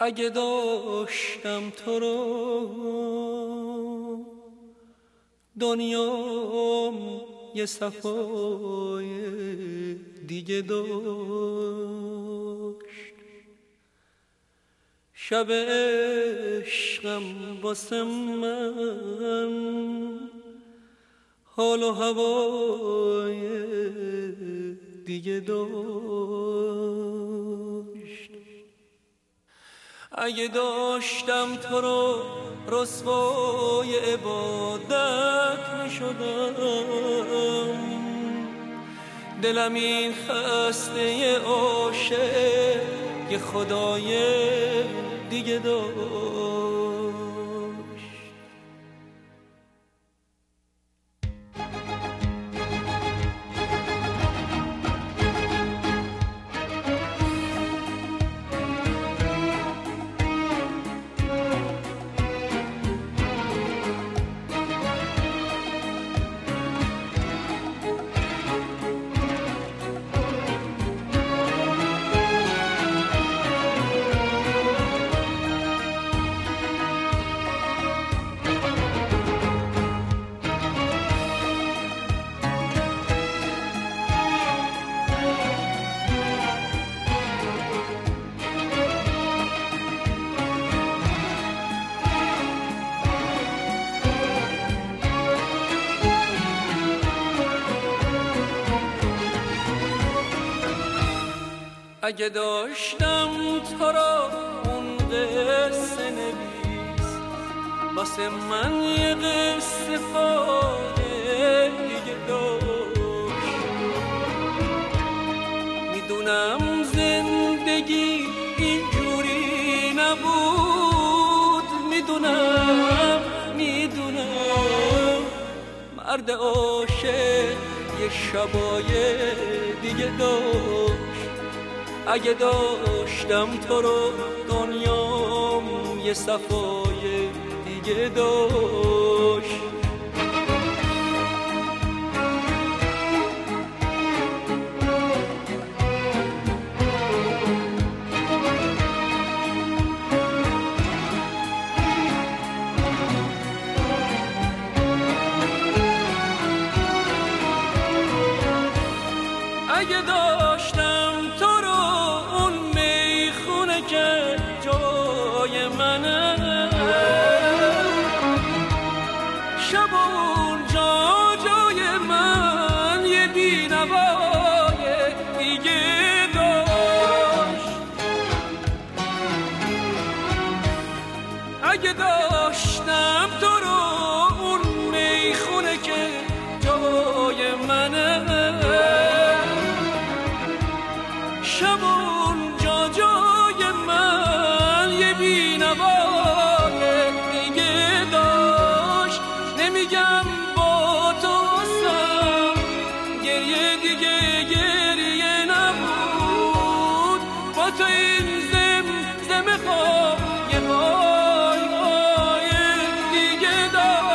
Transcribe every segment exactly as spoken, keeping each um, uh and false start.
اگه داشتم تو رو دنیام یه صفای دیگه داشت. شب عشقم واسه من حال و هوای دیگه داشت. اگه داشتم تو رو رسوای عبادت می شدم، دلم این خسته عاشق یه خدای دیگه داشت. اگه داشتم تو را اون قصه نویس واسه من یه قصه خاله دیگه داشت. میدونم زندگی اینجوری نبود، میدونم میدونم مرد عاشق یه شبای دیگه داشت. اگه داشتم تو رو دنیام یه صفای دیگه داشت. اگه داشتم تو رو اون میخونه که جای منه، شب اونجا جای من یه بینوای دیگه داشت. اگه داشتم تو رو اون میخونه که جای منه، شب اونجا جای من یه بینوای دیگه داشت. نمیگم با تو هستم گریه دیگه گریه نبود، با تو این زم زم خواب یه وای وای دیگه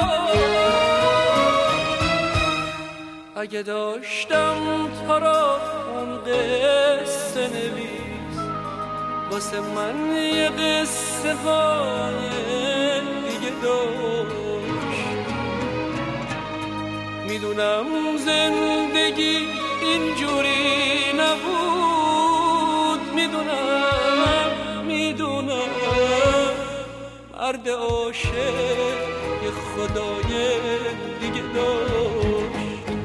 داشت. اگه داشتم تو را اون قصه نویس واسه من یه قصه های دیگه داشت. میدونم زندگی اینجوری نبود، میدونم میدونم مرد عاشق یه خدای دیگه داشت.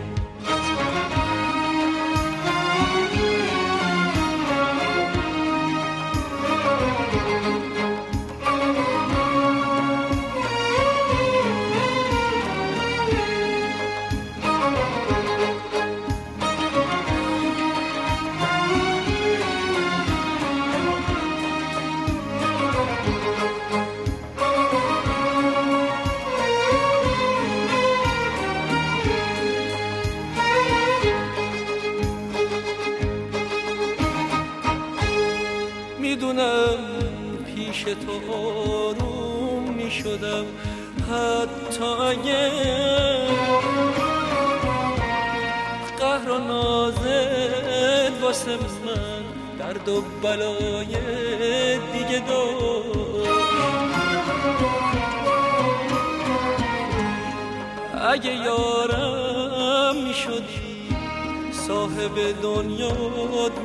میدونم پیش تو آروم میشدم حتی اگه قهر و نازت واسه من درد و بلای دیگه داشت. اگه یارم میشدی صاحب دنیات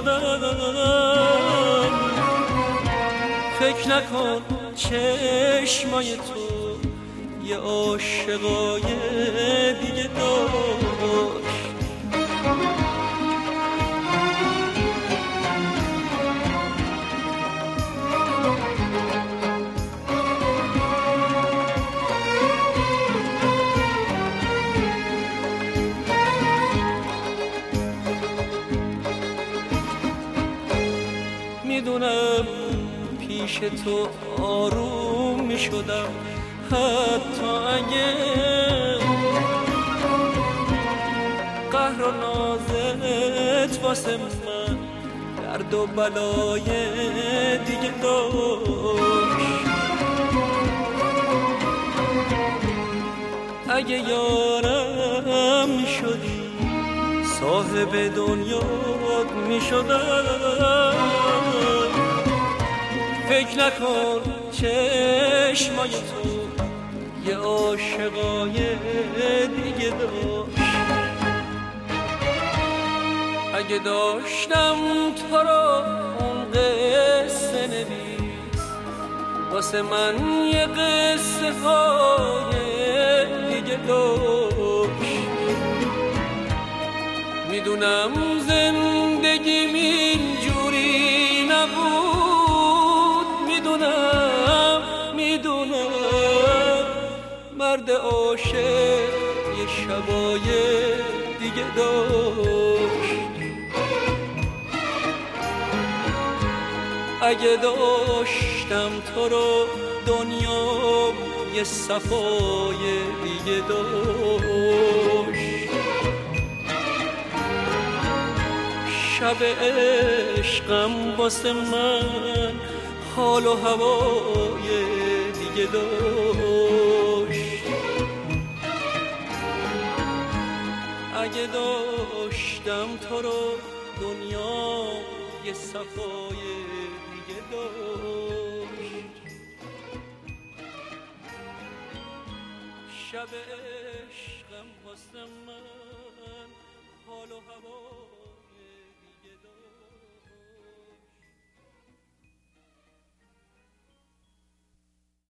میشدم، فکر نکن چشمای تو یه عاشقای دیگه داشت. میدونم پیش تو آروم میشدم، حتی اگه قهر و نازت واسه من درد و بلای دیگه داشت. اگه یارم میشدی صاحب دنیات میشدم، فکر نکن چشمای تو یه عاشقای دیگه داشت. اگه داشتم تو رو اون قصه نویس واسه من یه قصه های دیگه داشت. میدونم زندگیم اینجوری نبود، میدونم میدونم مرد عاشق یه شبای دیگه داشت. اگه داشتم تو رو دنیا یه صفای دیگه داشت. شب عشقم واسه من حال و هوای دیگه داشت. اگه داشتم تو رو دنیا یه صفای دیگه داشت. شب عشقم واسه من حال و هوای